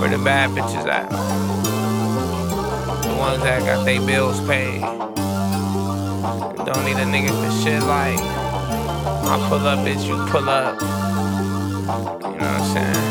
Where the bad bitches at? The ones that got they bills paid. Don't need a nigga for shit like I pull up, bitch, you pull up. You know what I'm saying?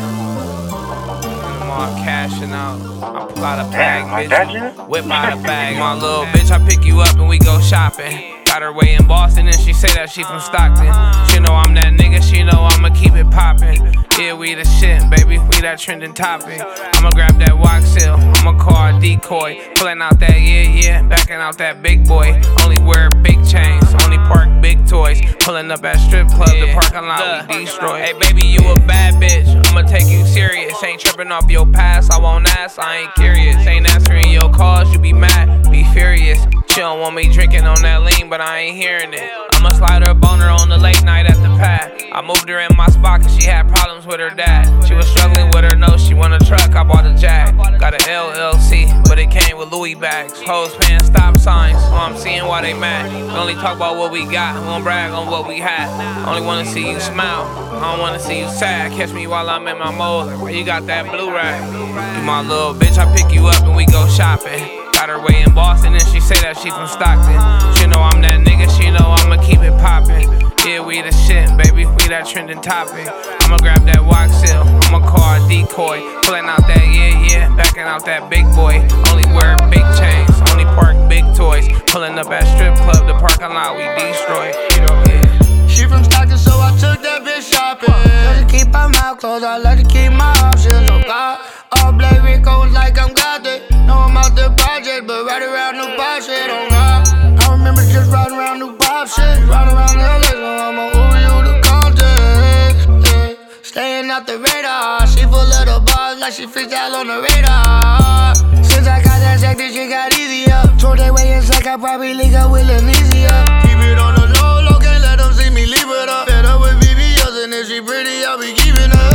I'm all cashing out. I pull out a bag, bitch, whip out a bag. My little bitch, I pick you up and we go shopping. Got her way in Boston and she say that she from Stockton. She know I'm that nigga, she know I'ma keep it poppin'. Yeah, we the shit, baby, we that trending topic. I'ma grab that wax hill, I'ma call a decoy. Pullin' out that yeah, backing out that big boy. Only wear big chains, only park big toys. Pullin' up at strip club, the parking lot we destroy. Hey baby, you a bad bitch, I'ma take you serious. Ain't trippin' off your past, I won't ask, I ain't curious. Ain't answering your calls, you be mad, be furious. She don't want me drinking on that lean, but I ain't hearing it. I'ma slide her boner on the late night at the pad. I moved her in my spot cause she had problems with her dad. She was struggling with her nose, she want a truck, I bought a Jag. Got an LLC, but it came with Louis bags. Hoes paying stop signs, so I'm seeing why they mad. We only talk about what we got, we don't brag on what we had. Only wanna see you smile, I don't wanna see you sad. Catch me while I'm in my mode, like where you got that blue rag. You my little bitch, I pick you up and we go shopping. Got her way in Boston and she say that she from Stockton. She know I'm that nigga, she know I'ma keep it poppin'. Yeah, we the shit, baby, we that trending topic. I'ma grab that wax hill, I'ma call a decoy. Pullin' out that yeah, backing out that big boy. Only wear big chains, only park big toys. Pullin' up at strip club, the parking lot we destroy. Yeah. She from Stockton, so I took that bitch shopping. Just to keep my mouth closed, I like to keep my options. Oh God, all black Ricos like I'm Gothic. Know I'm out the project, but right around the bar shit. Oh God, I remember just riding around the pop shit. Riding around LA, so I'ma Uber you the context. Yeah. Staying out the radar, she full of the bars like she freestyle on the radar. Since I got that check, this shit got easier. Told that way it's like I probably link up with Lanesia. Keep it on the low, can't let them see me leave it up. Fed up with VVS and if she pretty, I'll be keeping her.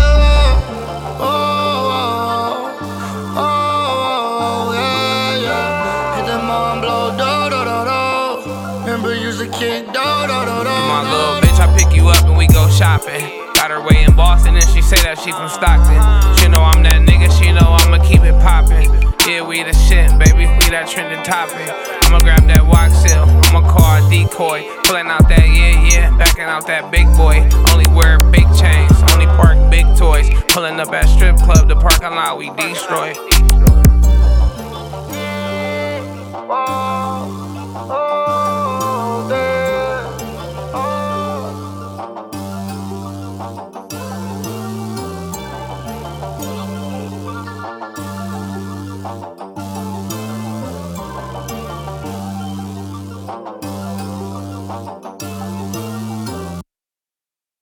My little bitch, I pick you up and we go shopping. Got her way in Boston and she say that she from Stockton. She know I'm that nigga, she know I'ma keep it poppin'. Yeah, we the shit, baby, we that trending topic. I'ma grab that wax hill, I'ma call a decoy. Pullin' out that yeah, backing out that big boy. Only wear big chains, only park big toys. Pullin' up at strip club, the parking lot we destroy.